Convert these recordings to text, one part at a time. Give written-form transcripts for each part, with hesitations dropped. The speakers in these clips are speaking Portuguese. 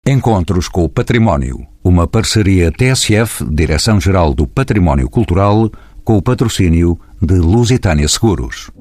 Encontros com o Património, uma parceria TSF, Direção-Geral do Património Cultural, com o patrocínio de Lusitânia Seguros.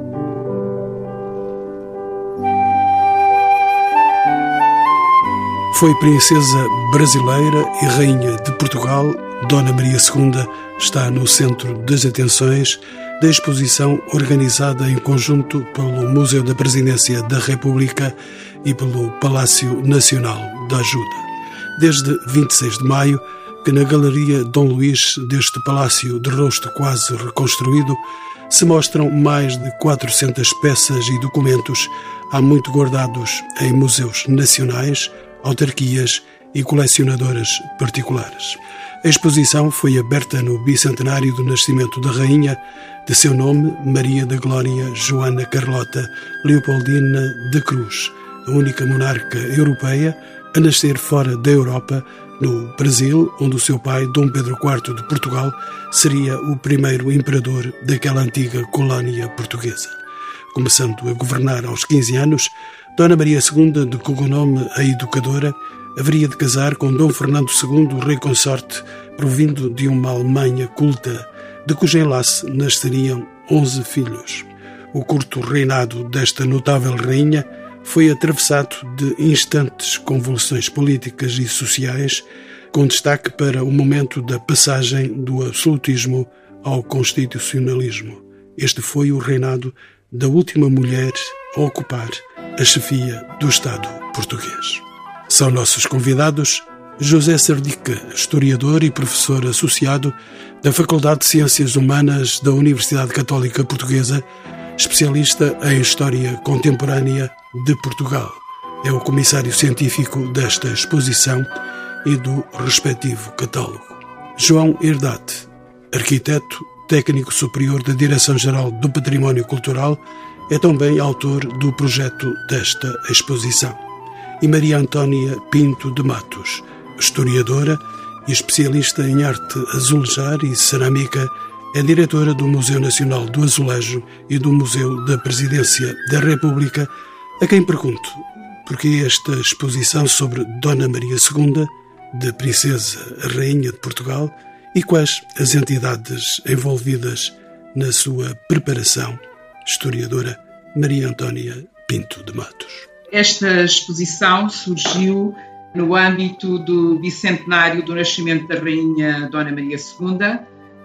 Foi princesa brasileira e rainha de Portugal. Dona Maria II está no centro das atenções da exposição organizada em conjunto pelo Museu da Presidência da República e pelo Palácio Nacional da Ajuda. Desde 26 de maio, que na Galeria Dom Luís deste palácio de rosto quase reconstruído, se mostram mais de 400 peças e documentos há muito guardados em museus nacionais, autarquias e colecionadoras particulares. A exposição foi aberta no bicentenário do nascimento da rainha, de seu nome, Maria da Glória Joana Carlota Leopoldina da Cruz, a única monarca europeia a nascer fora da Europa, no Brasil, onde o seu pai, Dom Pedro IV de Portugal, seria o primeiro imperador daquela antiga colónia portuguesa. Começando a governar aos 15 anos, Dona Maria II, de cognome a Educadora, haveria de casar com Dom Fernando II, rei consorte, provindo de uma Alemanha culta, de cujo enlace nasceriam 11 filhos. O curto reinado desta notável rainha foi atravessado de instantes convulsões políticas e sociais, com destaque para o momento da passagem do absolutismo ao constitucionalismo. Este foi o reinado da última mulher a ocupar a chefia do Estado português. São nossos convidados José Sardica, historiador e professor associado da Faculdade de Ciências Humanas da Universidade Católica Portuguesa, especialista em História Contemporânea de Portugal. É o comissário científico desta exposição e do respectivo catálogo. João Herdade, arquiteto, técnico superior da Direção-Geral do Património Cultural, é também autor do projeto desta exposição. E Maria Antônia Pinto de Matos, historiadora e especialista em arte azulejar e cerâmica, é diretora do Museu Nacional do Azulejo e do Museu da Presidência da República, a quem pergunto por que esta exposição sobre Dona Maria II, de Princesa a Rainha de Portugal, e quais as entidades envolvidas na sua preparação, historiadora Maria Antônia Pinto de Matos. Esta exposição surgiu no âmbito do bicentenário do nascimento da Rainha Dona Maria II,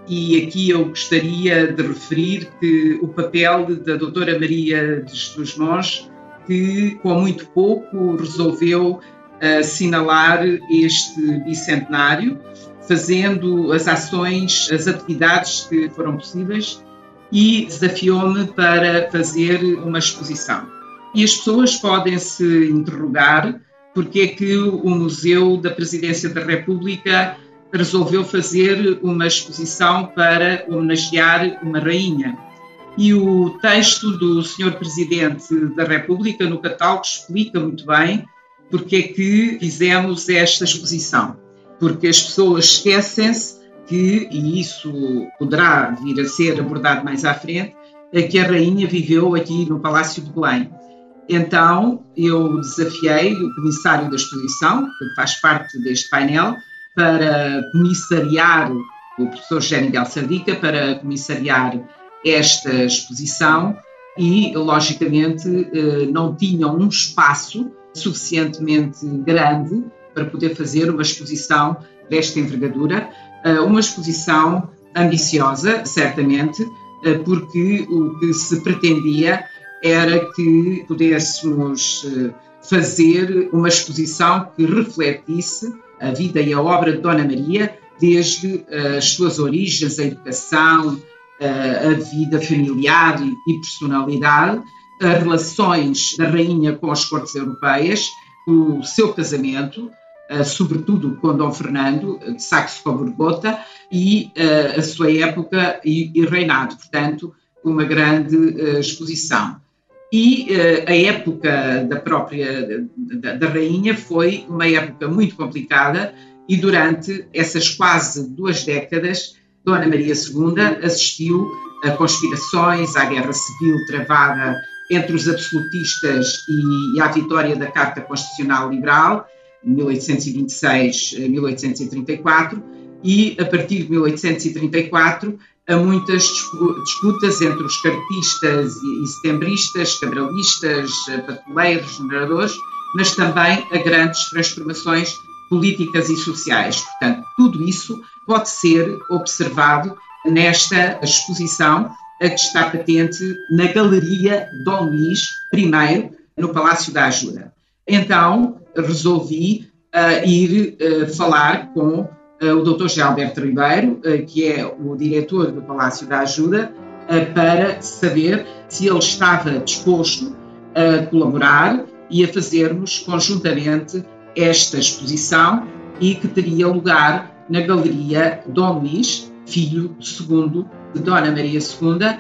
e aqui eu gostaria de referir que o papel da doutora Maria de Jesus Mons, que com muito pouco resolveu assinalar este bicentenário, fazendo as ações, as atividades que foram possíveis, e desafiou-me para fazer uma exposição. E as pessoas podem se interrogar porque é que o Museu da Presidência da República resolveu fazer uma exposição para homenagear uma rainha. E o texto do Sr. Presidente da República no catálogo explica muito bem porque é que fizemos esta exposição. Porque as pessoas esquecem-se que, e isso poderá vir a ser abordado mais à frente, que a rainha viveu aqui no Palácio de Belém. Então, eu desafiei o comissário da exposição, que faz parte deste painel, para comissariar, o professor José Miguel Sardica, para comissariar esta exposição e, logicamente, não tinham um espaço suficientemente grande para poder fazer uma exposição desta envergadura, uma exposição ambiciosa, certamente, porque o que se pretendia era que pudéssemos fazer uma exposição que refletisse a vida e a obra de Dona Maria, desde as suas origens, a educação, a vida familiar e personalidade, as relações da rainha com as cortes europeias, o seu casamento, sobretudo com Dom Fernando de Saxe-Coburgo-Gotha, e a sua época e reinado, portanto, uma grande exposição. E a época da rainha foi uma época muito complicada, e durante essas quase 2 décadas, Dona Maria II assistiu a conspirações, à guerra civil travada entre os absolutistas e à vitória da Carta Constitucional Liberal, 1826 a 1834, e a partir de 1834 há muitas disputas entre os cartistas e setembristas, cabralistas, papeleiros, generadores, mas também há grandes transformações políticas e sociais. Portanto, tudo isso pode ser observado nesta exposição que está patente na Galeria Dom Luís I, no Palácio da Ajuda. Então, resolvi ir falar com o Dr. José Alberto Ribeiro, que é o diretor do Palácio da Ajuda, para saber se ele estava disposto a colaborar e a fazermos conjuntamente esta exposição, e que teria lugar na Galeria Dom Luís, filho segundo de Dona Maria II,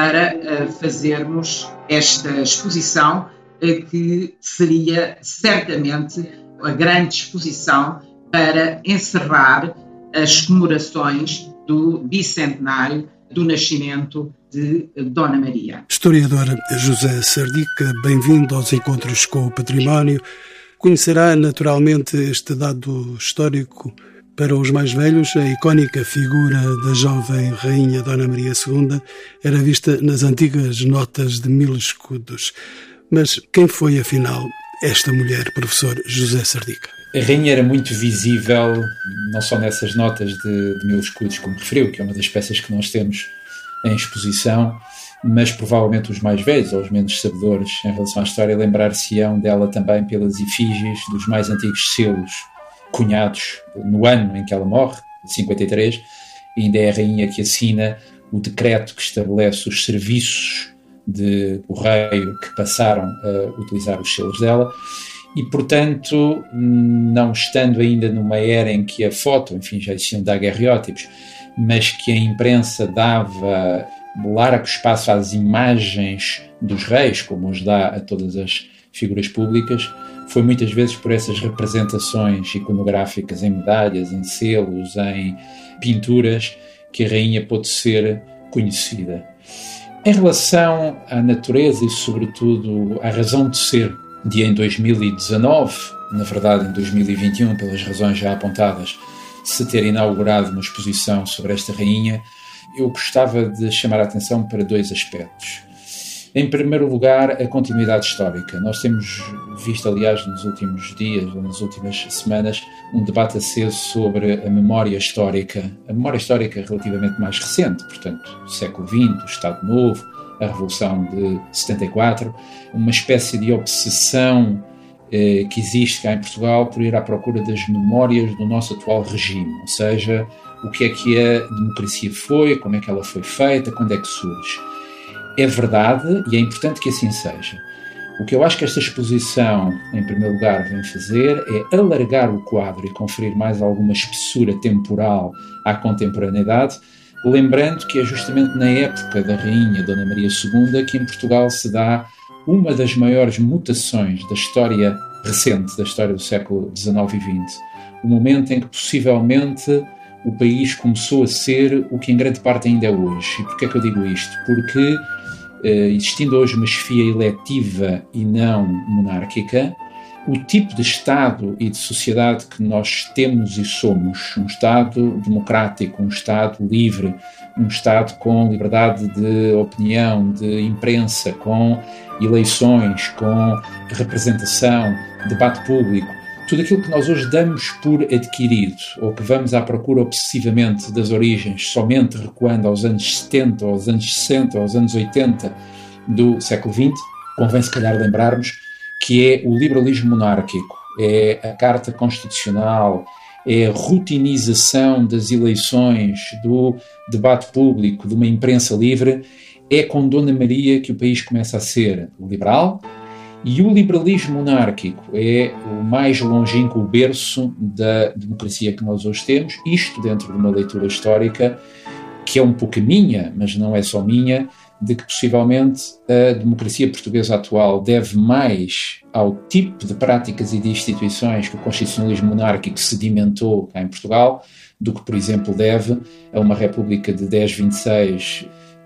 para fazermos esta exposição, que seria certamente a grande exposição para encerrar as comemorações do bicentenário do nascimento de Dona Maria. Historiador José Sardica, bem-vindo aos Encontros com o Património. Conhecerá naturalmente este dado histórico. Para os mais velhos, a icónica figura da jovem rainha Dona Maria II era vista nas antigas notas de 1000 escudos. Mas quem foi, afinal, esta mulher, professor José Sardica? A rainha era muito visível, não só nessas notas de 1000 escudos, como referiu, que é uma das peças que nós temos em exposição, mas provavelmente os mais velhos ou os menos sabedores em relação à história lembrar-se-ão dela também pelas efígies dos mais antigos selos cunhados no ano em que ela morre, de 53, e ainda é a rainha que assina o decreto que estabelece os serviços de correio que passaram a utilizar os selos dela. E, portanto, não estando ainda numa era em que a foto, enfim, já existiam daguerreótipos, mas que a imprensa dava largo espaço às imagens dos reis, como os dá a todas as figuras públicas, foi muitas vezes por essas representações iconográficas em medalhas, em selos, em pinturas, que a rainha pôde ser conhecida. Em relação à natureza e, sobretudo, à razão de ser de em 2019, na verdade em 2021, pelas razões já apontadas, se ter inaugurado uma exposição sobre esta rainha, eu gostava de chamar a atenção para dois aspectos. Em primeiro lugar, a continuidade histórica. Nós temos visto, aliás, nos últimos dias ou nas últimas semanas, um debate aceso sobre a memória histórica. A memória histórica relativamente mais recente, portanto, do século XX, o Estado Novo, a Revolução de 74, uma espécie de obsessão que existe cá em Portugal por ir à procura das memórias do nosso atual regime, ou seja, o que a democracia foi, como é que ela foi feita, quando é que surge. É verdade e é importante que assim seja. O que eu acho que esta exposição, em primeiro lugar, vem fazer é alargar o quadro e conferir mais alguma espessura temporal à contemporaneidade, lembrando que é justamente na época da rainha Dona Maria II que em Portugal se dá uma das maiores mutações da história recente, da história do século XIX e XX. O momento em que possivelmente o país começou a ser o que em grande parte ainda é hoje. E porquê é que eu digo isto? Porque existindo hoje uma chefia eletiva e não monárquica, o tipo de Estado e de sociedade que nós temos e somos, um Estado democrático, um Estado livre, um Estado com liberdade de opinião, de imprensa, com eleições, com representação, debate público, tudo aquilo que nós hoje damos por adquirido, ou que vamos à procura obsessivamente das origens, somente recuando aos anos 70, aos anos 60, aos anos 80 do século XX, convém se calhar lembrarmos que é o liberalismo monárquico, é a Carta Constitucional, é a rotinização das eleições, do debate público, de uma imprensa livre. É com Dona Maria que o país começa a ser liberal, e o liberalismo monárquico é o mais longínquo berço da democracia que nós hoje temos, isto dentro de uma leitura histórica que é um pouco minha, mas não é só minha, de que possivelmente a democracia portuguesa atual deve mais ao tipo de práticas e de instituições que o constitucionalismo monárquico sedimentou cá em Portugal, do que, por exemplo, deve a uma república de 1026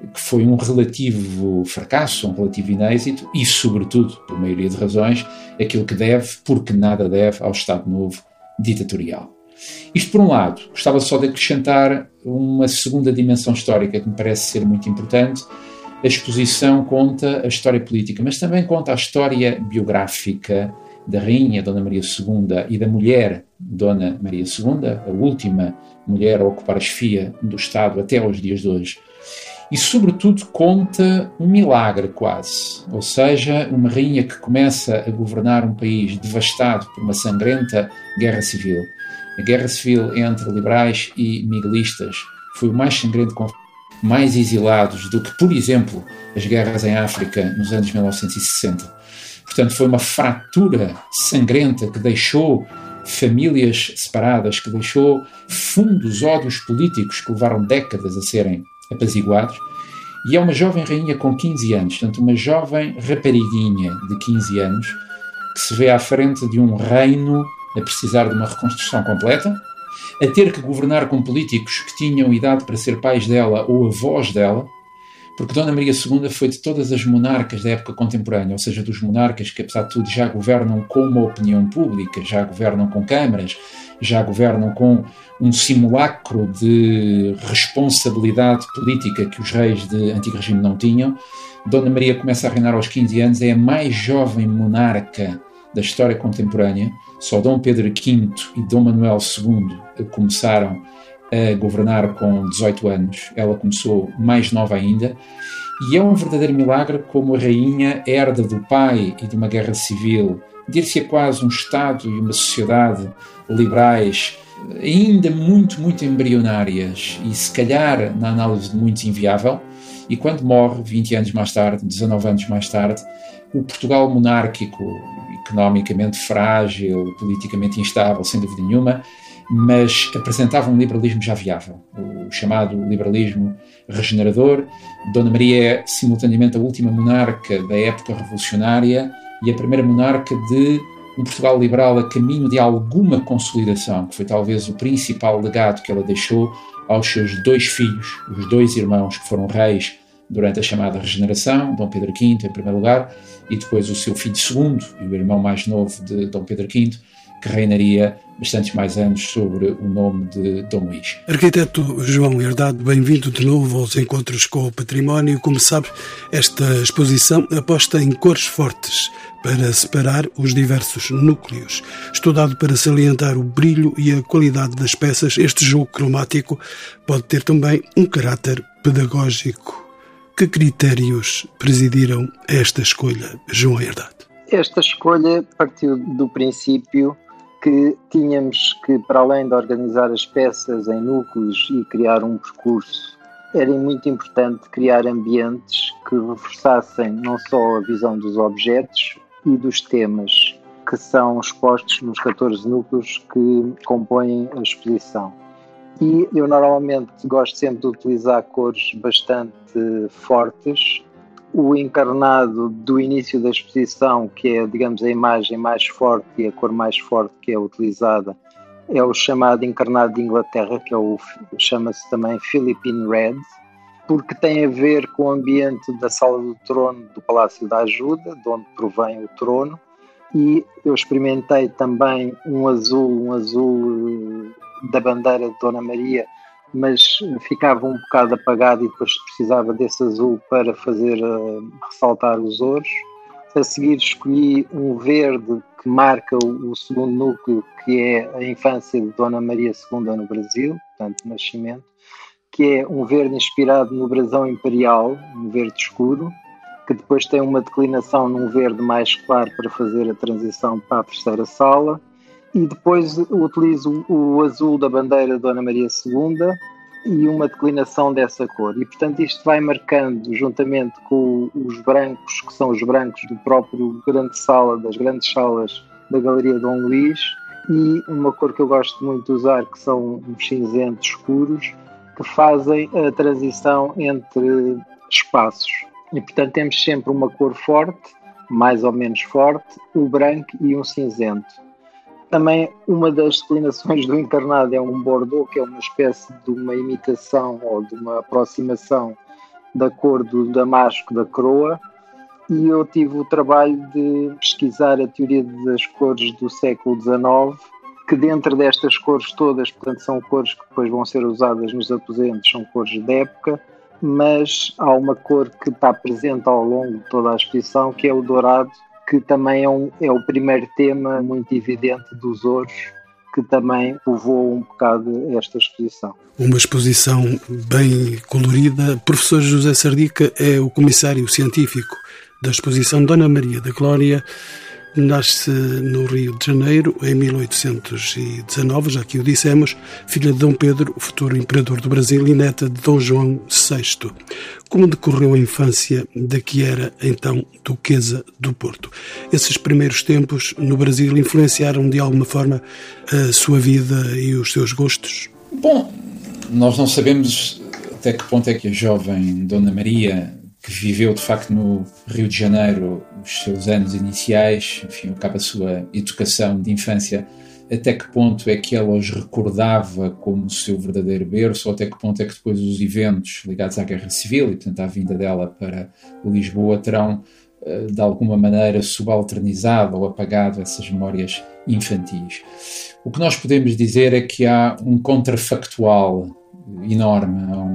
que foi um relativo fracasso, um relativo inêxito e, sobretudo, por maioria de razões, aquilo que deve, porque nada deve, ao Estado Novo ditatorial. Isto por um lado. Gostava só de acrescentar uma segunda dimensão histórica que me parece ser muito importante. A exposição conta a história política, mas também conta a história biográfica da rainha Dona Maria II e da mulher Dona Maria II, a última mulher a ocupar a chefia do Estado até aos dias de hoje. E, sobretudo, conta um milagre quase, ou seja, uma rainha que começa a governar um país devastado por uma sangrenta guerra civil. A guerra civil entre liberais e miguelistas foi o mais sangrento conflito, mais exilados do que, por exemplo, as guerras em África nos anos 1960. Portanto, foi uma fratura sangrenta que deixou famílias separadas, que deixou fundos ódios políticos que levaram décadas a serem apaziguados. E é uma jovem rainha com 15 anos, portanto, uma jovem rapariguinha de 15 anos, que se vê à frente de um reino a precisar de uma reconstrução completa, a ter que governar com políticos que tinham idade para ser pais dela ou avós dela, porque Dona Maria II foi de todas as monarcas da época contemporânea, ou seja, dos monarcas que, apesar de tudo, já governam com uma opinião pública, já governam com câmaras, já governam com um simulacro de responsabilidade política que os reis de antigo regime não tinham. Dona Maria começa a reinar aos 15 anos, é a mais jovem monarca da história contemporânea. Só Dom Pedro V e Dom Manuel II começaram a governar com 18 anos. Ela começou mais nova ainda. E é um verdadeiro milagre como a rainha herda do pai e de uma guerra civil, dir-se-á quase um Estado e uma sociedade liberais ainda muito, muito embrionárias e se calhar, na análise de muitos, inviável. E quando morre, 20 anos mais tarde, 19 anos mais tarde, o Portugal monárquico, economicamente frágil, politicamente instável, sem dúvida nenhuma, mas apresentava um liberalismo já viável, o chamado liberalismo regenerador. Dona Maria é, simultaneamente, a última monarca da época revolucionária e a primeira monarca de um Portugal liberal a caminho de alguma consolidação, que foi talvez o principal legado que ela deixou aos seus dois filhos, os dois irmãos que foram reis durante a chamada regeneração, Dom Pedro V em primeiro lugar, e depois o seu filho segundo e o irmão mais novo de Dom Pedro V, que reinaria bastantes mais anos sobre o nome de Dom Luís. Arquiteto João Herdade, bem-vindo de novo aos Encontros com o Património. Como sabe, esta exposição aposta em cores fortes para separar os diversos núcleos. Estudado para salientar o brilho e a qualidade das peças, este jogo cromático pode ter também um caráter pedagógico. Que critérios presidiram esta escolha, João Herdade? Esta escolha partiu do princípio que tínhamos que, para além de organizar as peças em núcleos e criar um percurso, era muito importante criar ambientes que reforçassem não só a visão dos objetos e dos temas que são expostos nos 14 núcleos que compõem a exposição. E eu normalmente gosto sempre de utilizar cores bastante fortes. O encarnado do início da exposição, que é, digamos, a imagem mais forte e a cor mais forte que é utilizada, é o chamado encarnado de Inglaterra, que chama-se também Philippine Red, porque tem a ver com o ambiente da Sala do Trono do Palácio da Ajuda, de onde provém o trono, e eu experimentei também um azul da bandeira de Dona Maria, mas ficava um bocado apagado e depois precisava desse azul para fazer ressaltar os ouros. A seguir escolhi um verde que marca o segundo núcleo, que é a infância de Dona Maria II no Brasil, portanto, nascimento, que é um verde inspirado no brasão imperial, um verde escuro, que depois tem uma declinação num verde mais claro para fazer a transição para a terceira sala. E depois utilizo o azul da bandeira de Dona Maria II e uma declinação dessa cor. E, portanto, isto vai marcando, juntamente com os brancos, que são os brancos do próprio das grandes salas da Galeria Dom Luís, e uma cor que eu gosto muito de usar, que são os cinzentos escuros, que fazem a transição entre espaços. E, portanto, temos sempre uma cor forte, mais ou menos forte, o branco e um cinzento. Também uma das declinações do encarnado é um Bordeaux, que é uma espécie de uma imitação ou de uma aproximação da cor do damasco da coroa, e eu tive o trabalho de pesquisar a teoria das cores do século XIX, que dentro destas cores todas, portanto, são cores que depois vão ser usadas nos aposentos, são cores de época, mas há uma cor que está presente ao longo de toda a exposição, que é o dourado, que também é o primeiro tema muito evidente dos ouros, que também povoa um bocado esta exposição. Uma exposição bem colorida. Professor José Sardica é o comissário científico da exposição Dona Maria da Glória. Nasce no Rio de Janeiro em 1819, já que o dissemos, filha de Dom Pedro, o futuro imperador do Brasil, e neta de Dom João VI. Como decorreu a infância da que era então Duquesa do Porto? Esses primeiros tempos no Brasil influenciaram de alguma forma a sua vida e os seus gostos? Bom, nós não sabemos até que ponto é que a jovem Dona Maria, que viveu de facto no Rio de Janeiro os seus anos iniciais, enfim, acaba a sua educação de infância, até que ponto é que ela os recordava como o seu verdadeiro berço, ou até que ponto é que depois os eventos ligados à Guerra Civil e, portanto, à vinda dela para Lisboa terão, de alguma maneira, subalternizado ou apagado essas memórias infantis. O que nós podemos dizer é que há um contrafactual enorme,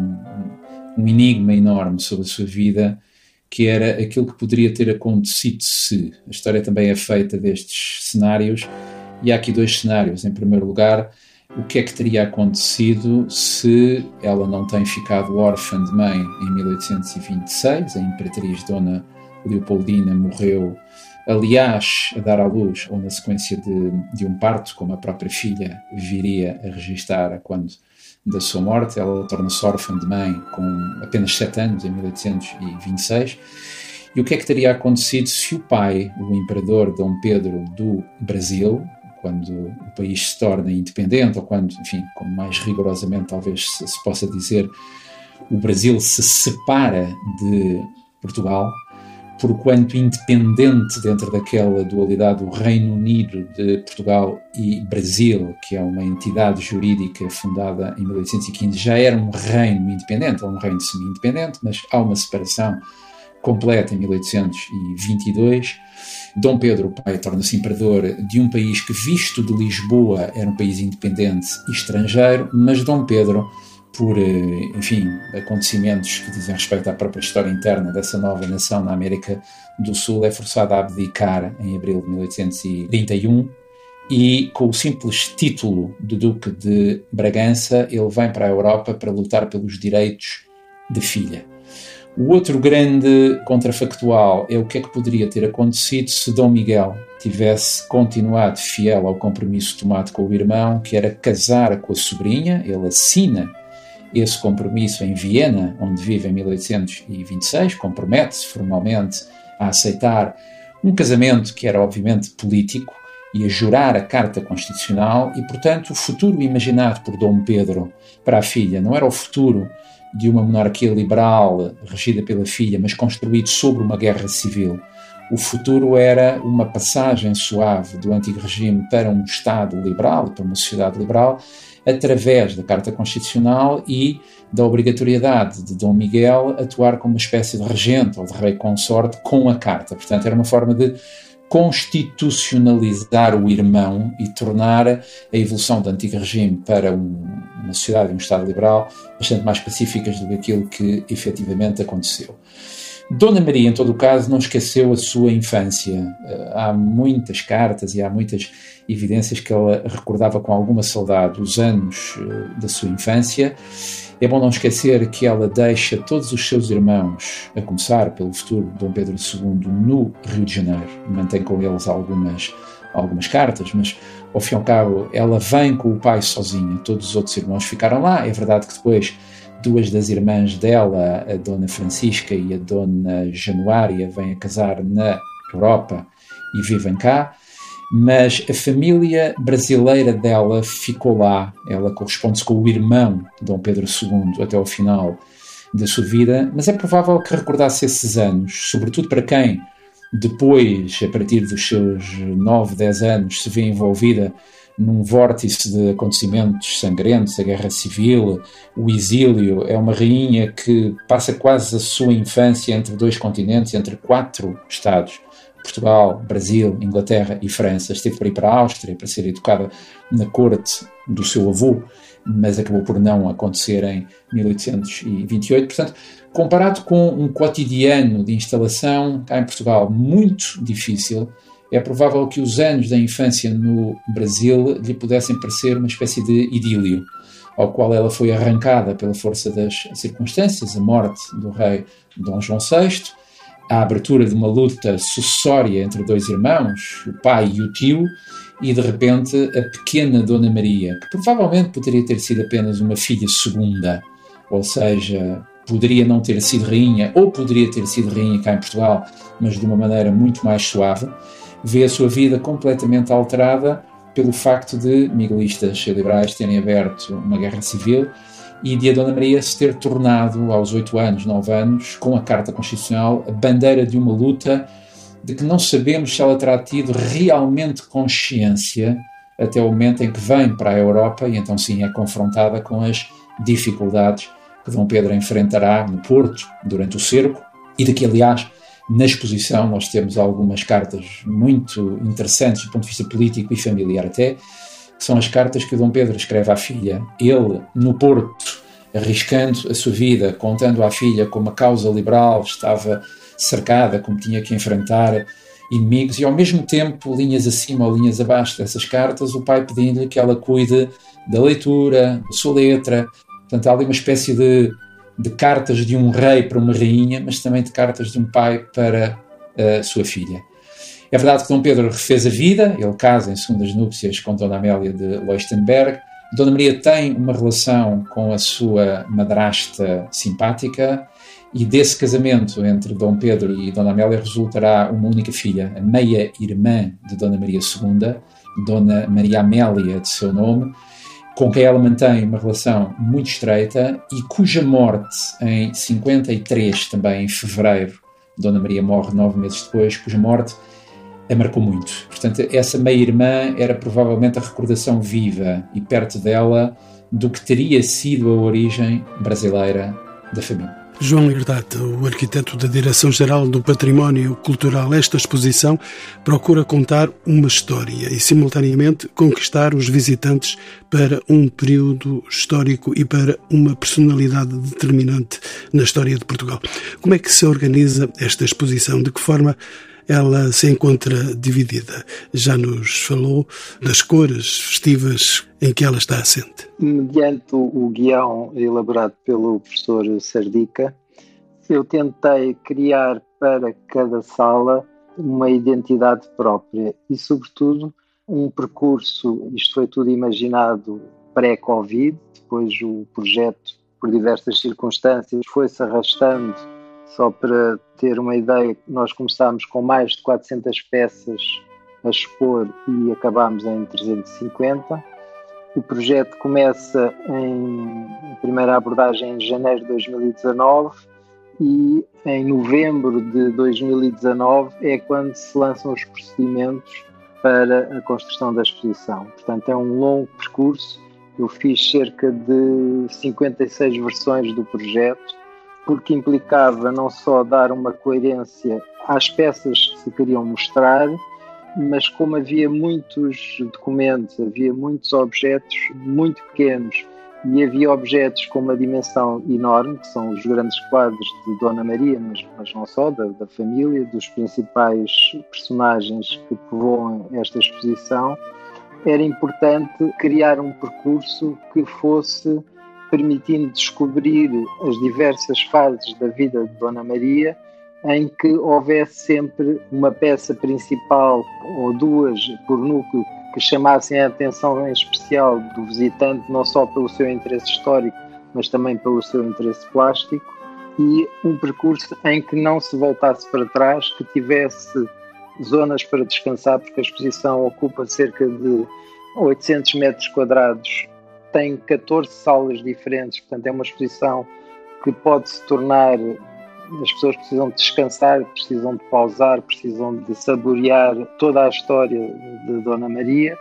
um enigma enorme sobre a sua vida, que era aquilo que poderia ter acontecido se. A história também é feita destes cenários, e há aqui dois cenários. Em primeiro lugar, o que é que teria acontecido se ela não tem ficado órfã de mãe em 1826, a imperatriz Dona Leopoldina morreu, aliás, a dar à luz, ou na sequência de um parto, como a própria filha viria a registar quando da sua morte. Ela torna-se órfã de mãe com apenas 7 anos, em 1826. E o que é que teria acontecido se o pai, o imperador Dom Pedro do Brasil, quando o país se torna independente, ou quando, enfim, como mais rigorosamente talvez se possa dizer, o Brasil se separa de Portugal, porquanto independente dentro daquela dualidade do Reino Unido de Portugal e Brasil, que é uma entidade jurídica fundada em 1815, já era um reino independente, ou um reino semi-independente, mas há uma separação completa em 1822. Dom Pedro, o pai, torna-se imperador de um país que, visto de Lisboa, era um país independente e estrangeiro, mas Dom Pedro, por, enfim, acontecimentos que dizem respeito à própria história interna dessa nova nação na América do Sul, é forçado a abdicar em abril de 1831 e, com o simples título de Duque de Bragança, ele vem para a Europa para lutar pelos direitos de filha. O outro grande contrafactual é o que é que poderia ter acontecido se Dom Miguel tivesse continuado fiel ao compromisso tomado com o irmão, que era casar com a sobrinha. Ele assina esse compromisso em Viena, onde vive em 1826, compromete-se formalmente a aceitar um casamento que era obviamente político e a jurar a Carta Constitucional, e, portanto, o futuro imaginado por Dom Pedro para a filha não era o futuro de uma monarquia liberal regida pela filha, mas construído sobre uma guerra civil. O futuro era uma passagem suave do antigo regime para um Estado liberal, para uma sociedade liberal, através da Carta Constitucional e da obrigatoriedade de Dom Miguel atuar como uma espécie de regente ou de rei consorte com a Carta. Portanto, era uma forma de constitucionalizar o irmão e tornar a evolução do antigo regime para uma sociedade e um Estado liberal bastante mais pacíficas do que aquilo que efetivamente aconteceu. Dona Maria, em todo o caso, não esqueceu a sua infância. Há muitas cartas e há muitas evidências que ela recordava com alguma saudade os anos da sua infância. É bom não esquecer que ela deixa todos os seus irmãos, a começar pelo futuro Dom Pedro II, no Rio de Janeiro. Mantém com eles algumas cartas, mas, ao fim e ao cabo, ela vem com o pai sozinha. Todos os outros irmãos ficaram lá. É verdade que depois 2 das irmãs dela, a Dona Francisca e a Dona Januária, vêm a casar na Europa e vivem cá. Mas a família brasileira dela ficou lá. Ela corresponde-se com o irmão de Dom Pedro II até ao final da sua vida, mas é provável que recordasse esses anos, sobretudo para quem depois, a partir dos seus 9, 10 anos, se vê envolvida num vórtice de acontecimentos sangrentos, a guerra civil, o exílio. É uma rainha que passa quase a sua infância entre dois continentes, entre 4 estados, Portugal, Brasil, Inglaterra e França. Esteve para ir para a Áustria para ser educada na corte do seu avô, mas acabou por não acontecer em 1828. Portanto, comparado com um cotidiano de instalação cá em Portugal muito difícil, é provável que os anos da infância no Brasil lhe pudessem parecer uma espécie de idílio, ao qual ela foi arrancada pela força das circunstâncias, a morte do rei Dom João VI, a abertura de uma luta sucessória entre 2 irmãos, o pai e o tio, e de repente a pequena Dona Maria, que provavelmente poderia ter sido apenas uma filha segunda, ou seja, poderia não ter sido rainha, ou poderia ter sido rainha cá em Portugal, mas de uma maneira muito mais suave, vê a sua vida completamente alterada pelo facto de miguelistas e liberais terem aberto uma guerra civil e de a Dona Maria se ter tornado, aos 8 anos, 9 anos, com a Carta Constitucional, a bandeira de uma luta de que não sabemos se ela terá tido realmente consciência até o momento em que vem para a Europa e então sim é confrontada com as dificuldades que Dom Pedro enfrentará no Porto durante o cerco e de que, aliás, na exposição nós temos algumas cartas muito interessantes do ponto de vista político e familiar até, que são as cartas que Dom Pedro escreve à filha. Ele, no Porto, arriscando a sua vida, contando à filha como a causa liberal estava cercada, como tinha que enfrentar inimigos, e ao mesmo tempo, linhas acima ou linhas abaixo dessas cartas, o pai pedindo-lhe que ela cuide da leitura, da sua letra. Portanto, há ali uma espécie de cartas de um rei para uma rainha, mas também de cartas de um pai para a sua filha. É verdade que Dom Pedro refez a vida, ele casa em segundas núpcias com Dona Amélia de Leuchtenberg. Dona Maria tem uma relação com a sua madrasta simpática e desse casamento entre Dom Pedro e Dona Amélia resultará uma única filha, a meia-irmã de Dona Maria II, Dona Maria Amélia de seu nome, com quem ela mantém uma relação muito estreita e cuja morte em 53, também em fevereiro, Dona Maria morre 9 meses depois, cuja morte a marcou muito. Portanto, essa meia-irmã era provavelmente a recordação viva e perto dela do que teria sido a origem brasileira da família. João Herdade, o arquiteto da Direção-Geral do Património Cultural, esta exposição procura contar uma história e, simultaneamente, conquistar os visitantes para um período histórico e para uma personalidade determinante na história de Portugal. Como é que se organiza esta exposição? De que forma ela se encontra dividida? Já nos falou das cores festivas em que ela está assente. Mediante o guião elaborado pelo professor Sardica, eu tentei criar para cada sala uma identidade própria e, sobretudo, um percurso. Isto foi tudo imaginado pré-Covid, depois o projeto, por diversas circunstâncias, foi-se arrastando. Só para ter uma ideia, nós começámos com mais de 400 peças a expor e acabámos em 350. O projeto começa em primeira abordagem em janeiro de 2019 e em novembro de 2019 é quando se lançam os procedimentos para a construção da exposição. Portanto, é um longo percurso. Eu fiz cerca de 56 versões do projeto, porque implicava não só dar uma coerência às peças que se queriam mostrar, mas como havia muitos documentos, havia muitos objetos muito pequenos e havia objetos com uma dimensão enorme, que são os grandes quadros de Dona Maria, mas não só, da família, dos principais personagens que povoam esta exposição, era importante criar um percurso que fosse permitindo descobrir as diversas fases da vida de Dona Maria, em que houvesse sempre uma peça principal ou duas por núcleo que chamassem a atenção em especial do visitante, não só pelo seu interesse histórico, mas também pelo seu interesse plástico, e um percurso em que não se voltasse para trás, que tivesse zonas para descansar, porque a exposição ocupa cerca de 800 metros quadrados, tem 14 salas diferentes, portanto é uma exposição que pode se tornar, as pessoas precisam de descansar, precisam de pausar, precisam de saborear toda a história de Dona Maria,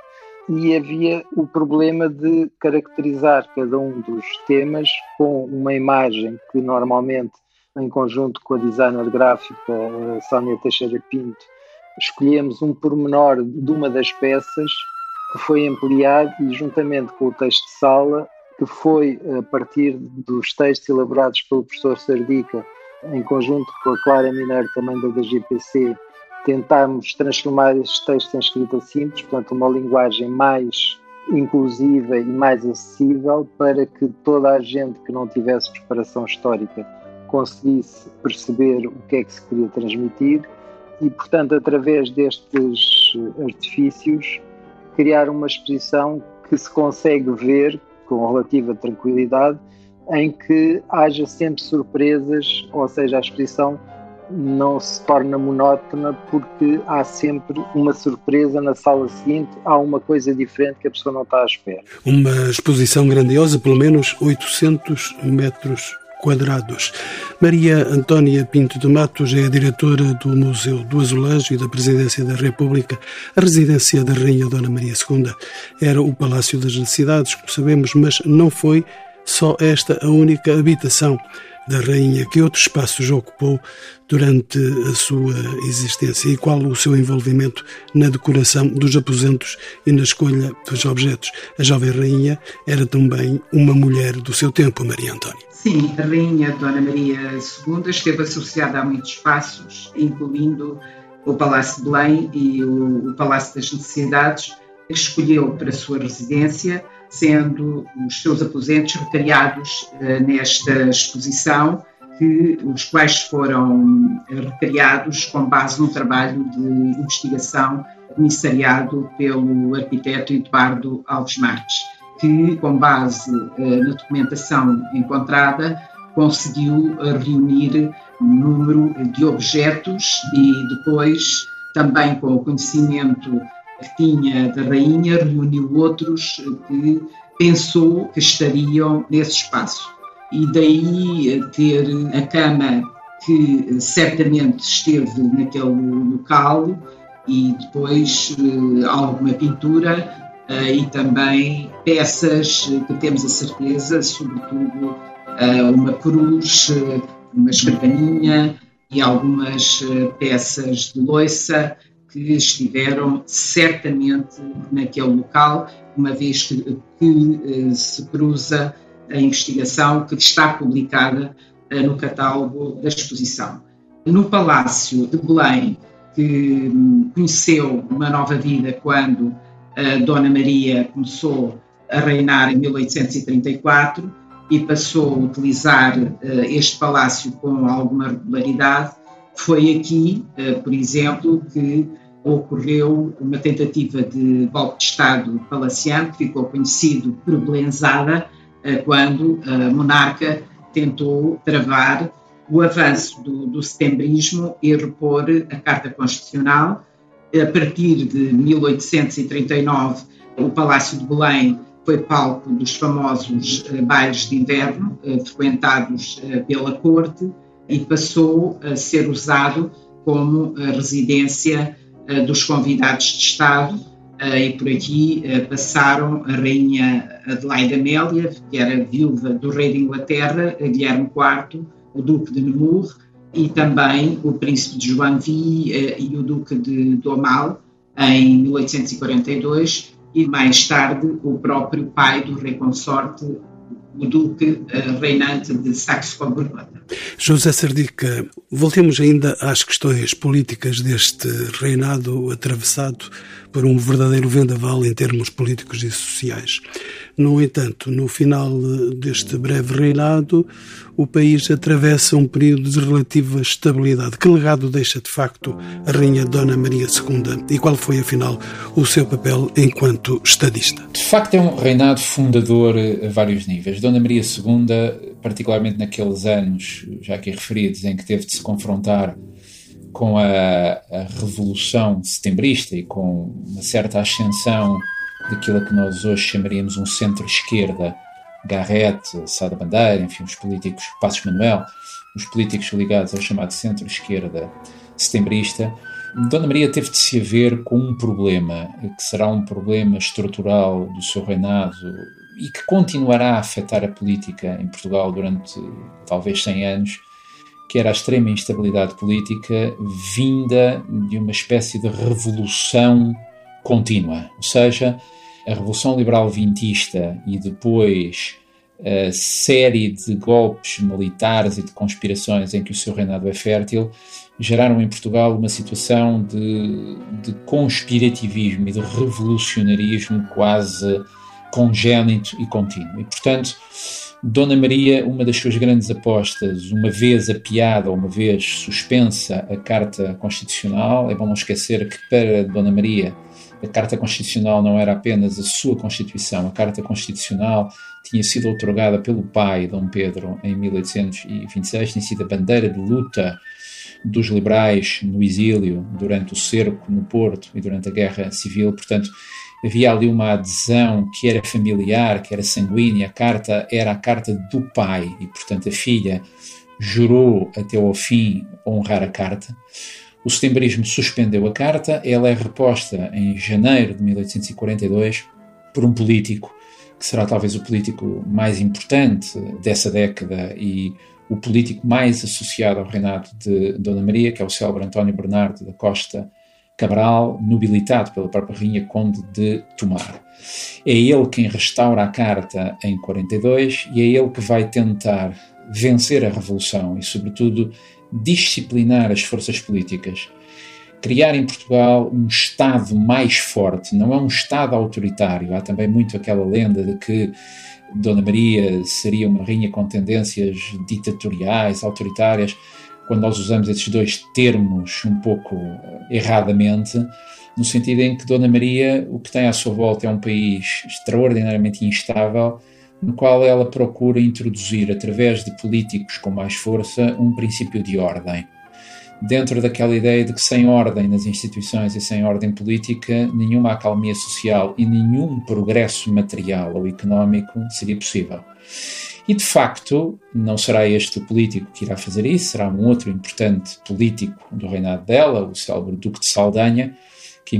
e havia o problema de caracterizar cada um dos temas com uma imagem que normalmente, em conjunto com a designer gráfica Sónia Teixeira Pinto, escolhemos um pormenor de uma das peças que foi ampliado e, juntamente com o texto de sala, que foi a partir dos textos elaborados pelo professor Sardica, em conjunto com a Clara Mineiro, também da GPC, tentámos transformar estes textos em escrita simples, portanto uma linguagem mais inclusiva e mais acessível para que toda a gente que não tivesse preparação histórica conseguisse perceber o que é que se queria transmitir e, portanto, através destes artifícios, criar uma exposição que se consegue ver com relativa tranquilidade, em que haja sempre surpresas, ou seja, a exposição não se torna monótona porque há sempre uma surpresa na sala seguinte, há uma coisa diferente que a pessoa não está à espera. Uma exposição grandiosa, pelo menos 800 metros quadrados. Maria Antónia Pinto de Matos é a diretora do Museu do Azulejo e da Presidência da República. A residência da Rainha Dona Maria II era o Palácio das Necessidades, como sabemos, mas não foi só esta a única habitação da Rainha. Que outros espaços ocupou durante a sua existência e qual o seu envolvimento na decoração dos aposentos e na escolha dos objetos? A jovem Rainha era também uma mulher do seu tempo, Maria Antónia. Sim, a Rainha Dona Maria II esteve associada a muitos espaços, incluindo o Palácio de Belém e o Palácio das Necessidades, que escolheu para a sua residência, sendo os seus aposentos recriados nesta exposição, os quais foram recriados com base num trabalho de investigação comissariado pelo arquiteto Eduardo Alves Marques, que, com base na documentação encontrada, conseguiu reunir um número de objetos e depois, também com o conhecimento que tinha da Rainha, reuniu outros que pensou que estariam nesse espaço. E daí ter a cama que certamente esteve naquele local e depois alguma pintura e também peças que temos a certeza, sobretudo uma cruz, uma escrivaninha e algumas peças de louça que estiveram certamente naquele local, uma vez que se cruza a investigação que está publicada no catálogo da exposição. No Palácio de Belém, que conheceu uma nova vida quando a Dona Maria começou a reinar em 1834 e passou a utilizar este palácio com alguma regularidade. Foi aqui, por exemplo, que ocorreu uma tentativa de golpe de Estado palaciano, que ficou conhecido por Belenzada, quando a monarca tentou travar o avanço do setembrismo e repor a Carta Constitucional. A partir de 1839, o Palácio de Belém foi palco dos famosos bailes de inverno, frequentados pela corte, e passou a ser usado como residência dos convidados de Estado, e por aqui passaram a Rainha Adelaide Amélia, que era viúva do rei de Inglaterra, Guilherme IV, o Duque de Nemours, e também o Príncipe de Joinville e o Duque de Domal, em 1842, e mais tarde o próprio pai do rei consorte, o Duque reinante de Saxe-Coburgo-Gotha. José Sardica, voltemos ainda às questões políticas deste reinado atravessado por um verdadeiro vendaval em termos políticos e sociais. No entanto, no final deste breve reinado, o país atravessa um período de relativa estabilidade. Que legado deixa, de facto, a Rainha Dona Maria II e qual foi, afinal, o seu papel enquanto estadista? De facto, é um reinado fundador a vários níveis. Dona Maria II, particularmente naqueles anos, já aqui referidos, em que teve de se confrontar com a Revolução Setembrista e com uma certa ascensão daquilo que nós hoje chamaríamos um centro-esquerda, Garrett, Sá da Bandeira, enfim, os políticos, Passos Manuel, os políticos ligados ao chamado centro-esquerda setembrista, Dona Maria teve de se haver com um problema, que será um problema estrutural do seu reinado e que continuará a afetar a política em Portugal durante talvez 100 anos, que era a extrema instabilidade política vinda de uma espécie de revolução contínua. Ou seja, a Revolução Liberal Vintista e depois a série de golpes militares e de conspirações em que o seu reinado é fértil geraram em Portugal uma situação de conspirativismo e de revolucionarismo quase congénito e contínuo. E, portanto, Dona Maria, uma das suas grandes apostas, uma vez apiada, uma vez suspensa a Carta Constitucional, é bom não esquecer que para Dona Maria a Carta Constitucional não era apenas a sua Constituição, a Carta Constitucional tinha sido outorgada pelo pai, Dom Pedro, em 1826, tinha sido a bandeira de luta dos liberais no exílio, durante o cerco no Porto e durante a Guerra Civil. Portanto, havia ali uma adesão que era familiar, que era sanguínea. A carta era a carta do pai e, portanto, a filha jurou até ao fim honrar a carta. O setembrismo suspendeu a carta, ela é reposta em janeiro de 1842 por um político que será talvez o político mais importante dessa década e o político mais associado ao reinado de Dona Maria, que é o célebre António Bernardo da Costa Cabral, nobilitado pela própria Rainha Conde de Tomar. É ele quem restaura a carta em 42 e é ele que vai tentar vencer a revolução e, sobretudo, disciplinar as forças políticas. Criar em Portugal um Estado mais forte, não é um Estado autoritário. Há também muito aquela lenda de que Dona Maria seria uma rainha com tendências ditatoriais, autoritárias, quando nós usamos esses dois termos um pouco erradamente, no sentido em que Dona Maria o que tem à sua volta é um país extraordinariamente instável, no qual ela procura introduzir, através de políticos com mais força, um princípio de ordem. Dentro daquela ideia de que sem ordem nas instituições e sem ordem política, nenhuma acalmia social e nenhum progresso material ou económico seria possível. E, de facto, não será este o político que irá fazer isso, será um outro importante político do reinado dela, o célebre Duque de Saldanha, que em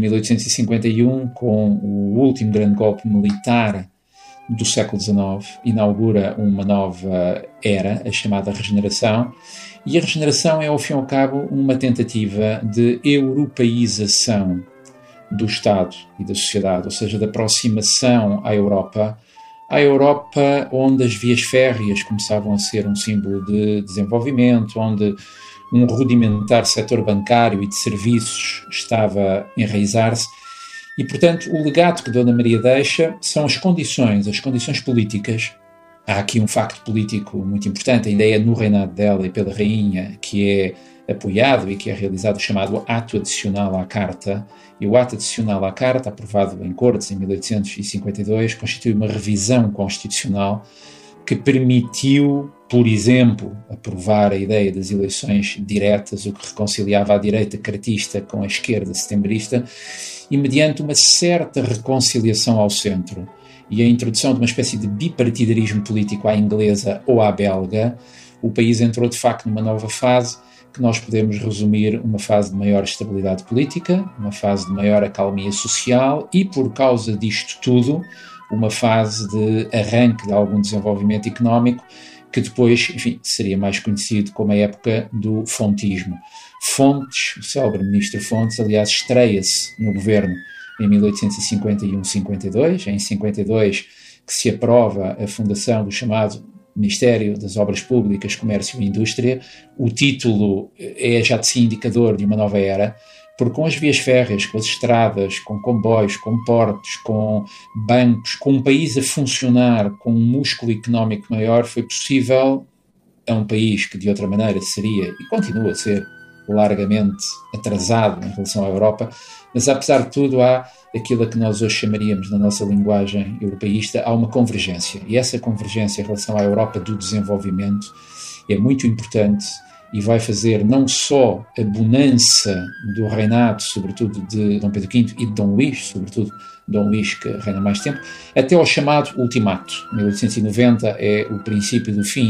1851, com o último grande golpe militar do século XIX, inaugura uma nova era, a chamada regeneração, e a regeneração é, ao fim e ao cabo, uma tentativa de europeização do Estado e da sociedade, ou seja, de aproximação à Europa onde as vias férreas começavam a ser um símbolo de desenvolvimento, onde um rudimentar setor bancário e de serviços estava a enraizar-se. E, portanto, o legado que Dona Maria deixa são as condições políticas. Há aqui um facto político muito importante, a ideia no reinado dela e pela rainha, que é apoiado e que é realizado o chamado ato adicional à Carta. E o ato adicional à Carta, aprovado em Cortes em 1852, constitui uma revisão constitucional que permitiu, por exemplo, aprovar a ideia das eleições diretas, o que reconciliava a direita cartista com a esquerda setembrista, e mediante uma certa reconciliação ao centro e a introdução de uma espécie de bipartidarismo político à inglesa ou à belga, o país entrou de facto numa nova fase que nós podemos resumir uma fase de maior estabilidade política, uma fase de maior acalmia social e, por causa disto tudo, uma fase de arranque de algum desenvolvimento económico que depois, enfim, seria mais conhecido como a época do fontismo. Fontes, o célebre ministro Fontes, aliás, estreia-se no governo em 1851-52, em 52 que se aprova a fundação do chamado Ministério das Obras Públicas, Comércio e Indústria. O título é já de si indicador de uma nova era, porque com as vias férreas, com as estradas, com comboios, com portos, com bancos, com um país a funcionar com um músculo económico maior, foi possível a um país que de outra maneira seria e continua a ser largamente atrasado em relação à Europa, mas apesar de tudo há aquilo a que nós hoje chamaríamos na nossa linguagem europeísta, há uma convergência, e essa convergência em relação à Europa do desenvolvimento é muito importante e vai fazer não só a bonança do reinado, sobretudo de Dom Pedro V e de Dom Luís, sobretudo Dom Luís que reina mais tempo, até ao chamado ultimato. 1890 é o princípio do fim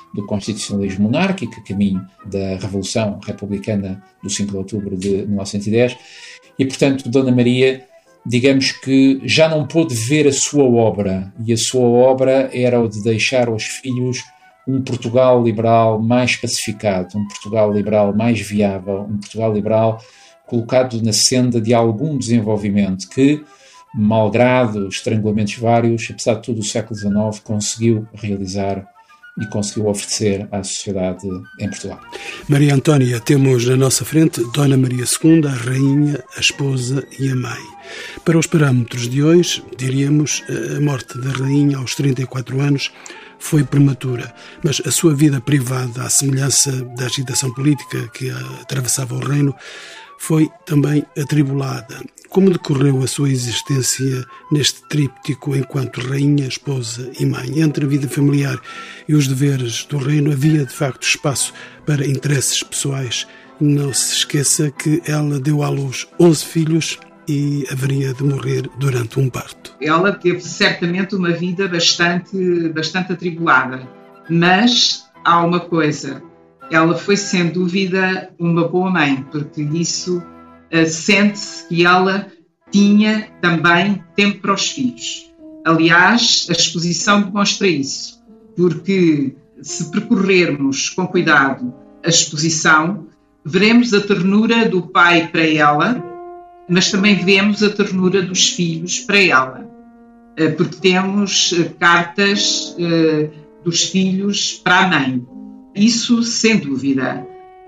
do constitucionalismo monárquico, a caminho da Revolução Republicana do 5 de outubro de 1910, e, portanto, Dona Maria, digamos que já não pôde ver a sua obra, e a sua obra era o de deixar aos filhos um Portugal liberal mais pacificado, um Portugal liberal mais viável, um Portugal liberal colocado na senda de algum desenvolvimento que, malgrado estrangulamentos vários, apesar de tudo, o século XIX conseguiu realizar e conseguiu oferecer à sociedade em Portugal. Maria Antónia, temos na nossa frente Dona Maria II, a rainha, a esposa e a mãe. Para os parâmetros de hoje, diríamos, a morte da rainha aos 34 anos foi prematura, mas a sua vida privada, à semelhança da agitação política que atravessava o reino, foi também atribulada. Como decorreu a sua existência neste tríptico enquanto rainha, esposa e mãe? Entre a vida familiar e os deveres do reino havia, de facto, espaço para interesses pessoais. Não se esqueça que ela deu à luz 11 filhos e haveria de morrer durante um parto. Ela teve certamente uma vida bastante atribulada, mas há uma coisa, ela foi sem dúvida uma boa mãe, porque isso sente-se que ela tinha também tempo para os filhos. Aliás, a exposição demonstra isso, porque se percorrermos com cuidado a exposição, veremos a ternura do pai para ela, mas também vemos a ternura dos filhos para ela, porque temos cartas dos filhos para a mãe. Isso, sem dúvida.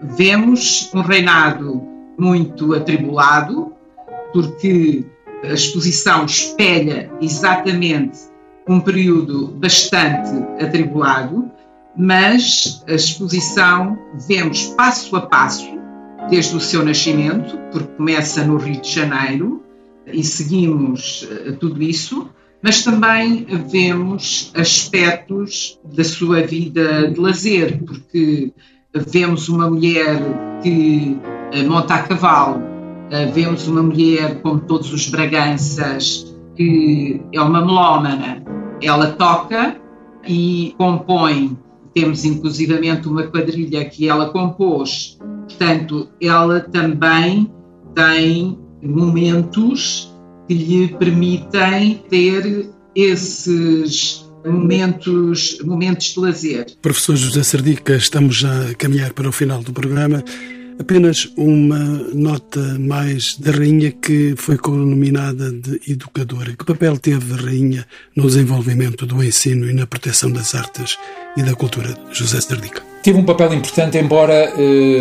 Vemos um reinado muito atribulado, porque a exposição espelha exatamente um período bastante atribulado, mas a exposição vemos passo a passo, desde o seu nascimento, porque começa no Rio de Janeiro, e seguimos tudo isso, mas também vemos aspectos da sua vida de lazer, porque vemos uma mulher que monta a cavalo, vemos uma mulher, como todos os Braganças, que é uma melómana. Ela toca e compõe, temos inclusivamente uma quadrilha que ela compôs. Portanto, ela também tem momentos que lhe permitem ter esses momentos de lazer. Professor José Serdica, estamos já a caminhar para o final do programa. Apenas uma nota mais da rainha, que foi cognominada de educadora. Que papel teve a rainha no desenvolvimento do ensino e na proteção das artes e da cultura? José Serdica. Teve um papel importante, embora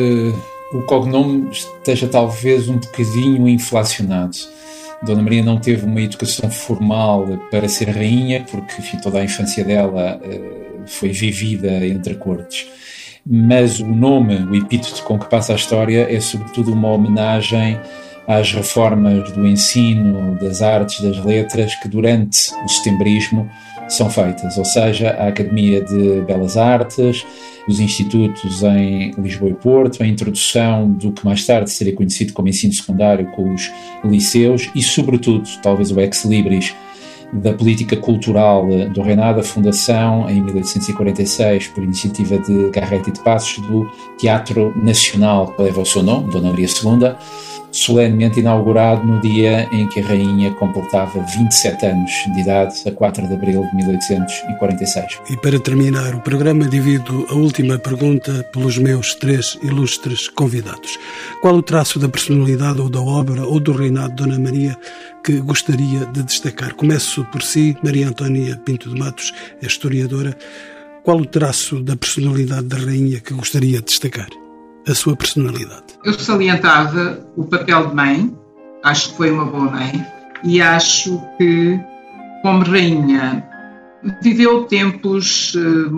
o cognome esteja talvez um bocadinho inflacionado. Dona Maria não teve uma educação formal para ser rainha, porque, enfim, toda a infância dela foi vivida entre cortes. Mas o nome, o epíteto com que passa a história, é sobretudo uma homenagem às reformas do ensino, das artes, das letras, que durante o setembrismo são feitas, ou seja, a Academia de Belas Artes, os institutos em Lisboa e Porto, a introdução do que mais tarde seria conhecido como ensino secundário com os liceus e, sobretudo, talvez o ex-libris da política cultural do reinado, a fundação, em 1846, por iniciativa de Garrett e de Passos, do Teatro Nacional, que leva o seu nome, Dona Maria II, solenemente inaugurado no dia em que a rainha completava 27 anos de idade, a 4 de abril de 1846. E para terminar o programa, divido a última pergunta pelos meus 3 ilustres convidados. Qual o traço da personalidade ou da obra ou do reinado de Dona Maria que gostaria de destacar? Começo por si, Maria Antónia Pinto de Matos, é historiadora. Qual o traço da personalidade da rainha que gostaria de destacar? A sua personalidade. Eu salientava o papel de mãe, acho que foi uma boa mãe, e acho que, como rainha, viveu tempos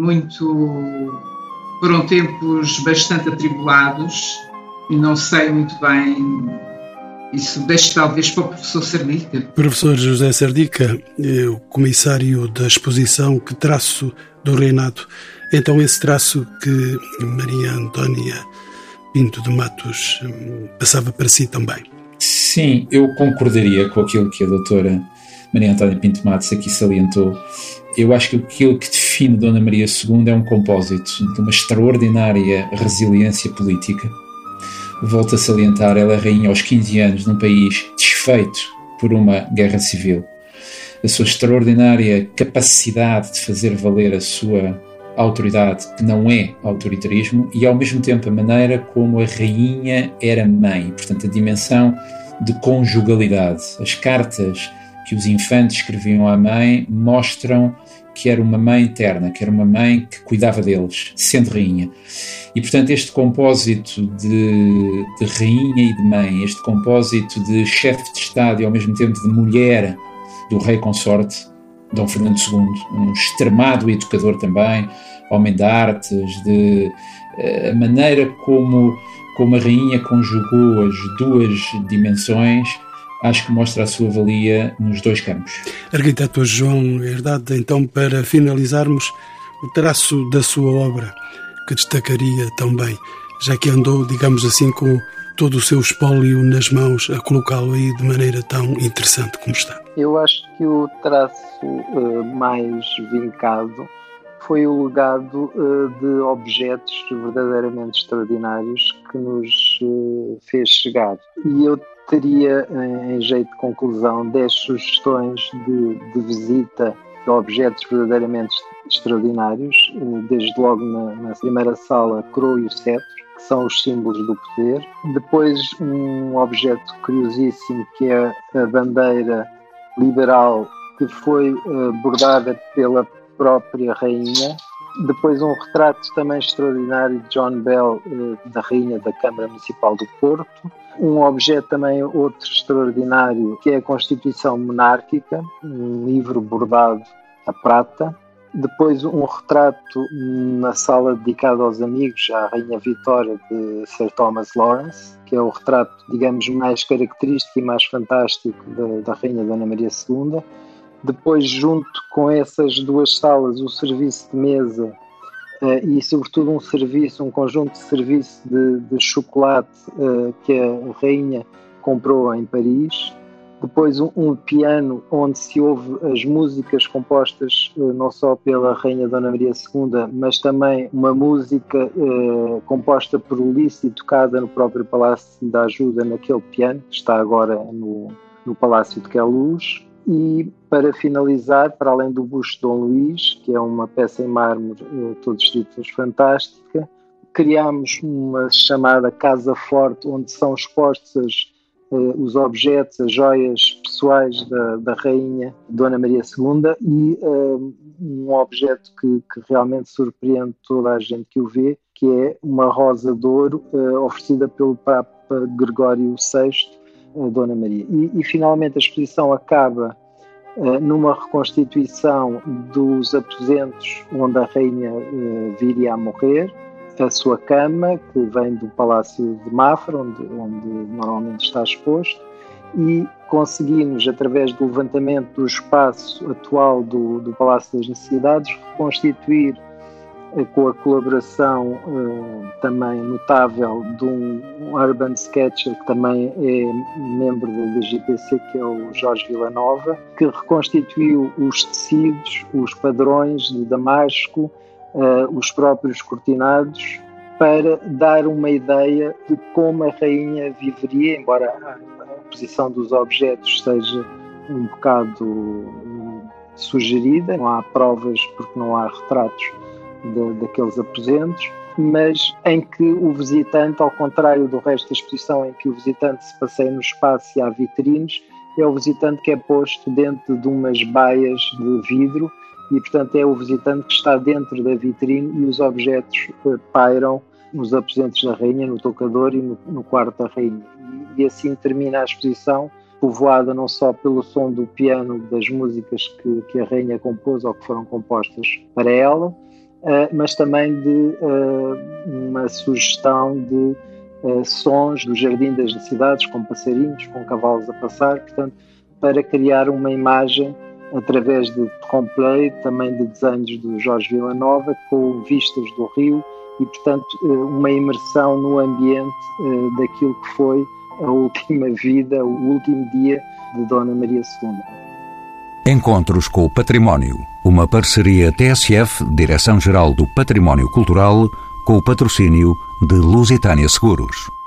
foram tempos bastante atribulados, e não sei muito bem, isso deixo talvez para o professor Serdica. Professor José Serdica, o comissário da exposição, que traço do reinado, então esse traço que Maria Antónia Pinto de Matos passava para si também. Sim, eu concordaria com aquilo que a doutora Maria Antónia Pinto de Matos aqui salientou. Eu acho que aquilo que define define Dona Maria II é um compósito de uma extraordinária resiliência política. Volto a salientar, ela é rainha aos 15 anos num país desfeito por uma guerra civil. A sua extraordinária capacidade de fazer valer a sua autoridade, que não é autoritarismo, e ao mesmo tempo a maneira como a rainha era mãe, portanto a dimensão de conjugalidade. As cartas que os infantes escreviam à mãe mostram que era uma mãe eterna, que era uma mãe que cuidava deles, sendo rainha. E, portanto, este compósito de rainha e de mãe, este compósito de chefe de Estado e, ao mesmo tempo, de mulher do rei consorte, Dom Fernando II, um extremado educador também, homem de artes, a maneira como a rainha conjugou as duas dimensões, acho que mostra a sua valia nos dois campos. Arquiteto João Herdade, então, para finalizarmos, o traço da sua obra, que destacaria tão bem, já que andou, digamos assim, com todo o seu espólio nas mãos, a colocá-lo aí de maneira tão interessante como está. Eu acho que o traço mais vincado foi o legado de objetos verdadeiramente extraordinários que nos fez chegar. E eu teria, em jeito de conclusão, 10 sugestões de visita de objetos verdadeiramente extraordinários, desde logo na primeira sala, a coroa e o cetro, que são os símbolos do poder. Depois, um objeto curiosíssimo, que é a bandeira liberal, que foi bordada pela própria rainha. Depois, um retrato também extraordinário de John Bell, da rainha da Câmara Municipal do Porto. Um objeto também outro extraordinário, que é a Constituição Monárquica, um livro bordado a prata. Depois, um retrato na sala dedicada aos amigos, à Rainha Vitória, de Sir Thomas Lawrence, que é o retrato, digamos, mais característico e mais fantástico da Rainha Dona Maria II. Depois, junto com essas duas salas, o serviço de mesa e, sobretudo, um conjunto de serviço de chocolate que a Rainha comprou em Paris. Depois, um piano onde se ouve as músicas compostas não só pela Rainha Dona Maria II, mas também uma música composta por Ulisses e tocada no próprio Palácio da Ajuda, naquele piano que está agora no Palácio de Queluz. E, para finalizar, para além do busto de Dom Luís, que é uma peça em mármore, todos os títulos fantástica, criámos uma chamada Casa Forte, onde são expostas os objetos, as joias pessoais da Rainha Dona Maria II e um objeto que realmente surpreende toda a gente que o vê, que é uma rosa de ouro oferecida pelo Papa Gregório VI, Dona Maria. E finalmente a exposição acaba numa reconstituição dos aposentos onde a Rainha viria a morrer, a sua cama, que vem do Palácio de Mafra, onde normalmente está exposto, e conseguimos, através do levantamento do espaço atual do Palácio das Necessidades, reconstituir, com a colaboração também notável de um urban sketcher que também é membro da GPC, que é o Jorge Villanova, que reconstituiu os tecidos, os padrões de damasco, os próprios cortinados, para dar uma ideia de como a rainha viveria, embora a posição dos objetos seja um bocado sugerida, não há provas porque não há retratos daqueles aposentos, mas em que o visitante, ao contrário do resto da exposição em que o visitante se passeia no espaço e há vitrines, é o visitante que é posto dentro de umas baias de vidro e, portanto, é o visitante que está dentro da vitrine e os objetos pairam nos aposentos da rainha, no toucador e no quarto da rainha. E assim termina a exposição, povoada não só pelo som do piano das músicas que a rainha compôs ou que foram compostas para ela, mas também de uma sugestão de sons do Jardim das Necessidades, com passarinhos, com cavalos a passar, portanto, para criar uma imagem através de trompe-l'œil, também de desenhos do Jorge Villanova, com vistas do rio e, portanto, uma imersão no ambiente daquilo que foi a última vida, o último dia de Dona Maria II. Encontros com o Património, uma parceria TSF, Direção-Geral do Património Cultural, com o patrocínio de Lusitânia Seguros.